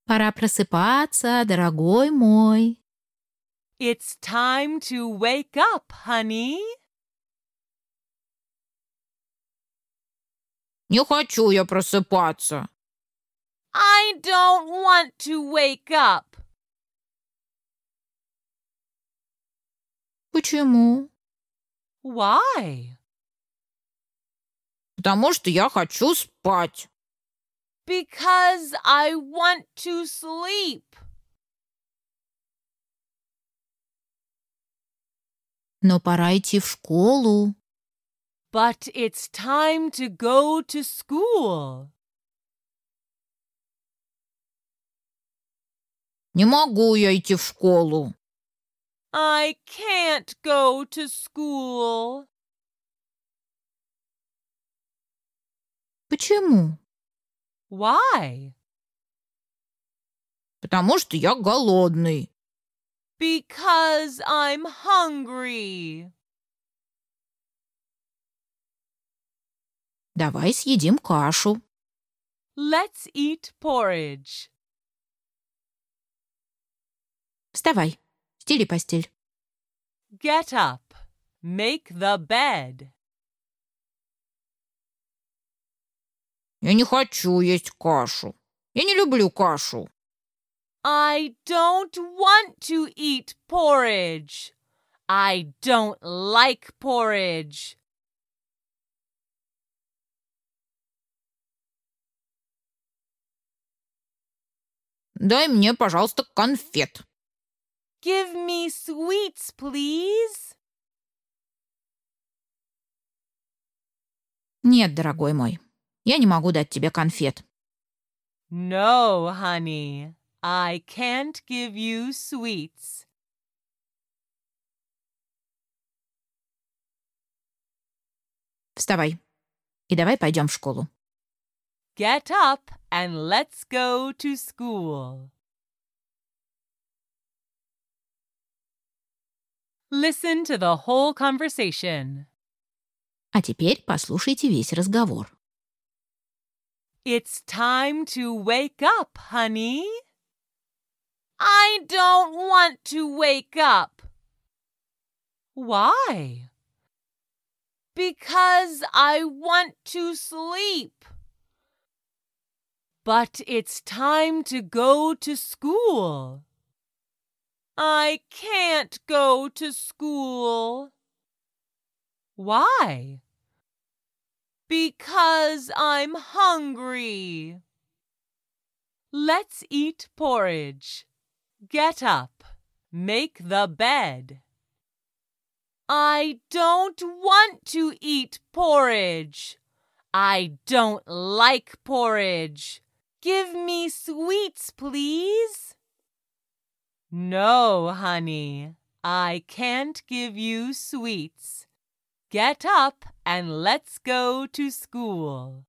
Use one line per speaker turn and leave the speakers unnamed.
Пора просыпаться, дорогой мой.
It's time to wake up, honey.
Не хочу я просыпаться.
I don't want to wake up.
Почему?
Why?
Потому что я хочу спать.
Because I want to sleep.
Но пора идти в школу.
But it's time to go to school.
Не могу я идти в школу.
I can't go to school.
Почему?
Why?
Потому что я голодный.
Because I'm hungry.
Давай съедим кашу.
Let's eat porridge.
Вставай, стели постель.
Get up. Make the bed.
Я не хочу есть кашу. Я не люблю кашу.
I don't want to eat porridge. I don't like porridge.
Дай мне, пожалуйста, конфет.
Give me sweets, please.
Нет, дорогой мой, я не могу дать тебе конфет.
No, honey. I can't give you sweets.
Вставай и давай пойдем в школу.
Get up and let's go to school. Listen to the whole conversation.
А теперь послушайте весь разговор.
It's time to wake up, honey. I don't want to wake up. Why? Because I want to sleep. But it's time to go to school. I can't go to school. Why? Because I'm hungry. Let's eat porridge. Get up. Make the bed. I don't want to eat porridge. I don't like porridge. Give me sweets, please. No, honey. I can't give you sweets. Get up and let's go to school.